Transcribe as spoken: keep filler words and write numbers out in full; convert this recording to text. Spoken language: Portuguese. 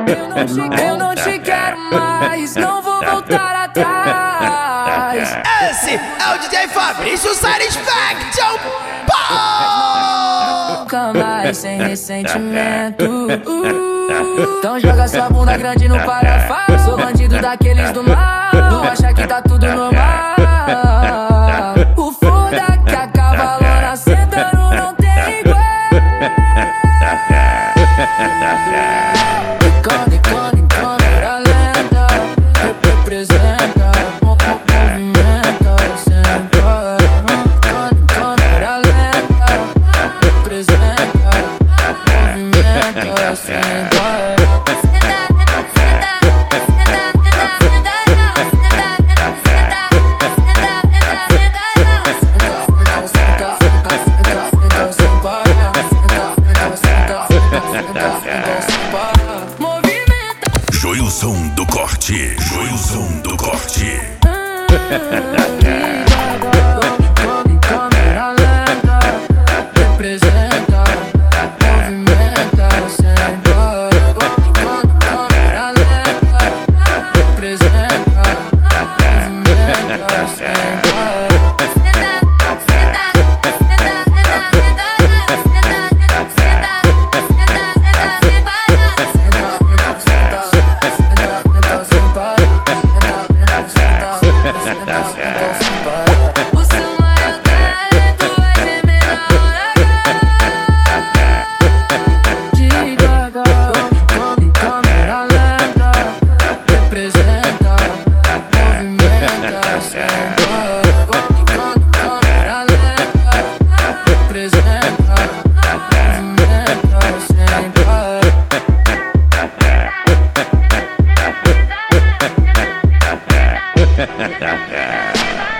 Eu não te, eu não te quero mais, não vou voltar atrás. Esse é o D J Fabrício Satisfaction. Nunca mais sem ressentimento. uh, Então joga sua bunda grande no parafuso. Sou bandido daqueles do mal, não acha que tá tudo normal. O foda que a cavalona sentando não tem igual. Icone, icone, icone da lenda, representa, movimenta, senta. Icone, icone da lenda, representa, movimenta, senta. Joilson do Corte, Joilson do Corte. Câmera lenta, representa, movimenta, senta. Câmera lenta, representa, movimenta, senta. O seu maior talento vai tremer na hora devagar. Come, câmera lenta, representa, movimenta, senta. Come, câmera lenta, representa, movimenta, senta.